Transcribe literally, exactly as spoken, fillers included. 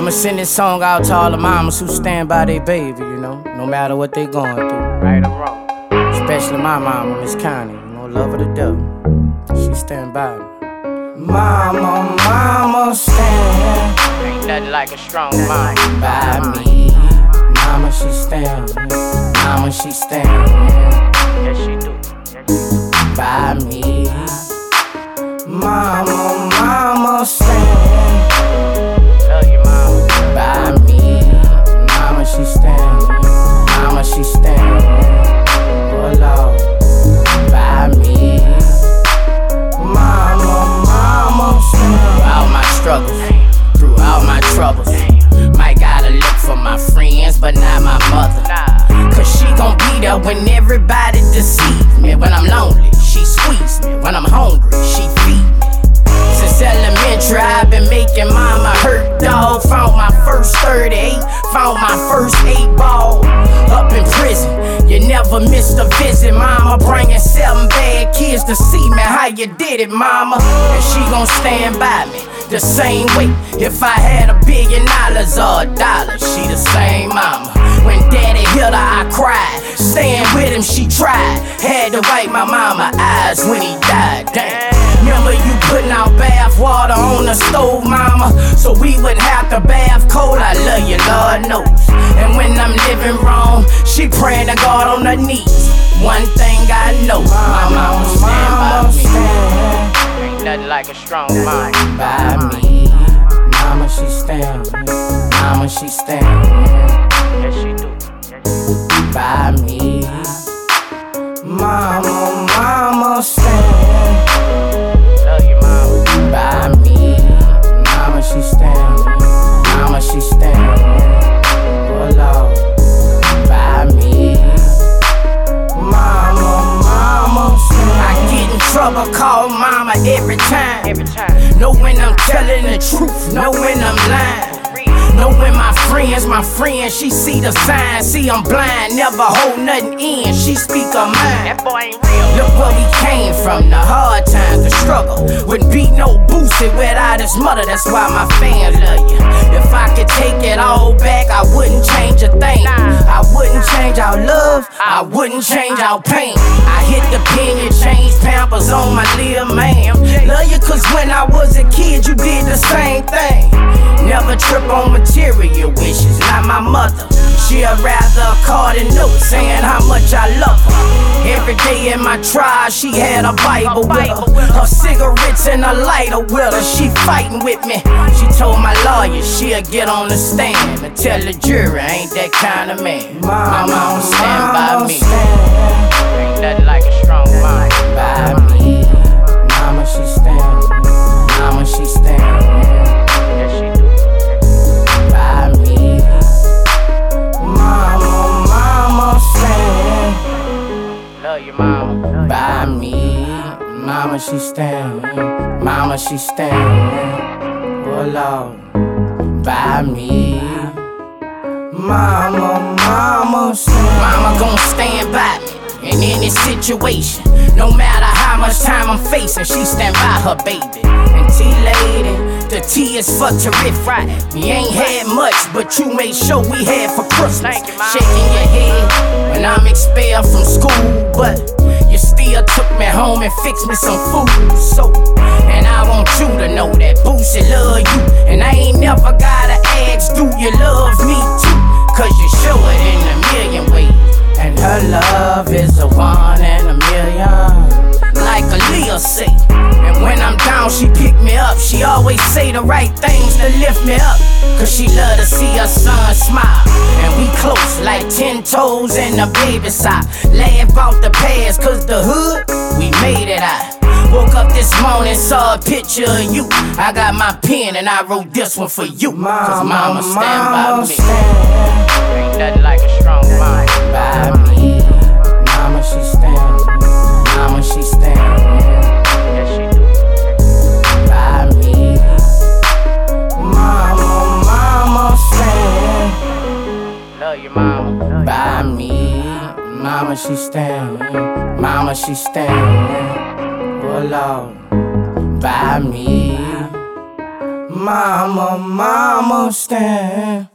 I'ma send this song out to all the mamas who stand by their baby, you know, no matter what they going through, right or wrong. Especially my mama, Miss Connie, you know, love her to death. She stand by me. Mama, mama, stand. Ain't nothing like a strong mama by me. Mama, she stand. Mama, she stand. Yes, she do. By me. Mama, mama, stand. Love you, mama. By me. Mama, she stand. Mama, she stand. Oh, Lord. By me. Mama, mama, stand. Throughout my struggles, throughout my troubles, might gotta look for my friends, but not my mother. Cause she gon' be there when everybody deceives me. When I'm lonely, she squeeze me. When I'm hungry, she feed me. Since elementary, I've been making mama hurt, dog. Found my first thirty-eight, found my first eight ball. Up in prison, you never missed a visit, mama. Bringing seven bad kids to see me how you did it, mama. And she gon' stand by me the same way. If I had a billion dollars or a dollar, she the same mama. When daddy hit her, I cried. Staying with him, she tried. Had to wipe my mama eyes when he died. Damn. Remember you putting out bath water on the stove, mama, so we wouldn't have to bath cold. I love you, Lord knows. And when I'm living wrong, she praying to God on her knees. One thing I know, my mama stand by me. Ain't nothing like a strong mama by me. Mama, she stand. Mama, she stand. Yes, she do. By me. Mama, mama, stand. Love you, mama. By me. Mama, she stand. Mama, she stand. Oh, Lord. By me. Mama, mama, stand. I get in trouble, call mama every time. Every time. Know when I'm telling the truth, know when I'm lying. Know when my friends, my friends, she see the signs. See I'm blind, never hold nothing in. She speak her mind. That boy ain't real. Look where we came from, the hard times, the struggle. Wouldn't be no Boosie without his mother. That's why my fans love you. If I could take it all back, I wouldn't change a thing. I wouldn't change our love, I wouldn't change our pain. I hit the pen, you changed Pampers on my little ma'am. Love you cause when I was a kid, you did the same thing. Never trip on material wishes, not my mother. She'd rather a card and note saying how much I love her. Every day in my trial, she had a Bible with her. Her cigarettes and a lighter with her. She fighting with me. She told my lawyer she'll get on the stand and tell the jury I ain't that kind of man. My mama stand by me. Ain't nothing like a strong mama by me. Mama, she stand. Mama, she stand. Yes, she do. By me. Mama, mama, stand. Love you, mama. By me. Mama, she stand. Mama, she stand. Oh, Lord. By me. Mama, mama, stand. Mama gon' stand by me in any situation. No matter how much time I'm facing, she stand by her baby. And T-Lady, the T is for terrific. We ain't had much, but you made sure we had for Christmas. Shaking your head when I'm expelled from school, but you still took me home and fixed me some food. So, and I want you to know that Boosie love you, and I ain't never gotta ask, do you love me too? Cause you show it in a million ways. And her love is a one in a million, like Aaliyah say. And when I'm down, she pick me up. She always say the right things to lift me up. Cause she love to see her son smile. And we close like ten toes in a baby sock. Laugh out the past cause the hood, we made it out. Woke up this morning, saw a picture of you. I got my pen and I wrote this one for you. Cause mama stand by me. Ain't nothing like a strong mind by me. Mama, she stand. Mama, she stand. Yes, she do. By me. Mama, mama, stand. Love you, mama. By me. Mama, she stand. Mama, she stand. Oh, Lord. By me. Mama, mama stand.